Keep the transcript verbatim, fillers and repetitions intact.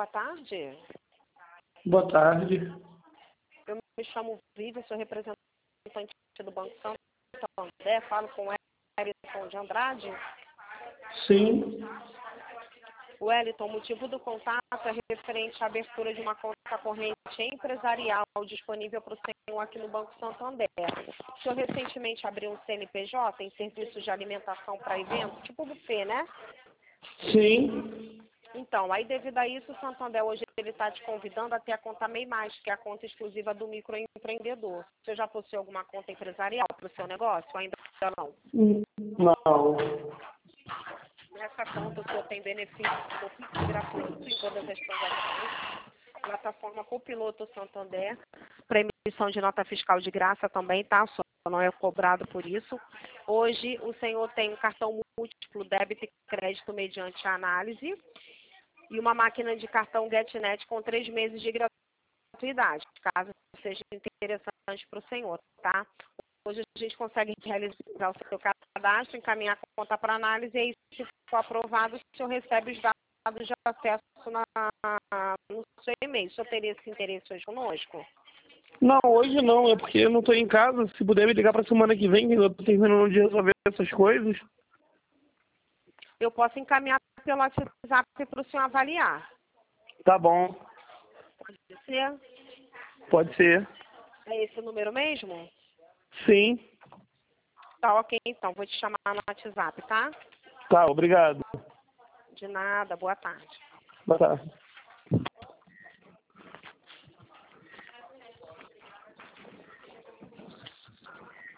boa tarde. Boa tarde. Eu me chamo Vivian, sou representante do Banco Santander, falo com o Wellington de Andrade. Sim. Wellington, o motivo do contato é referente à abertura de uma conta corrente empresarial disponível para o senhor aqui no Banco Santander. O senhor recentemente abriu um C N P J em serviços de alimentação para eventos, tipo buffet, né? Sim. Então, aí devido a isso, o Santander hoje ele está te convidando a ter a conta MEI Mais, que é a conta exclusiva do microempreendedor. Você já possui alguma conta empresarial para o seu negócio? Ou ainda não? Não. Nessa conta o senhor tem benefícios do Pix gratuito em todas as transações. Plataforma Copiloto Santander, para emissão de nota fiscal de graça também, tá? O senhor não é cobrado por isso. Hoje o senhor tem um cartão múltiplo débito e crédito mediante a análise e uma máquina de cartão GetNet com três meses de gratuidade, caso seja interessante para o senhor, tá? Hoje a gente consegue realizar o seu cadastro, encaminhar a conta para análise e aí, se for aprovado, o senhor recebe os dados de acesso na, no seu e-mail. O senhor teria esse interesse hoje conosco? Não, hoje não, é porque eu não estou em casa. Se puder me ligar para semana que vem, eu estou terminando de resolver essas coisas. Eu posso encaminhar pelo WhatsApp para o senhor avaliar. Tá bom. Pode ser? Pode ser. É esse o número mesmo? Sim. Tá, ok, então. Vou te chamar no WhatsApp, tá? Tá, obrigado. De nada. Boa tarde. Boa tarde.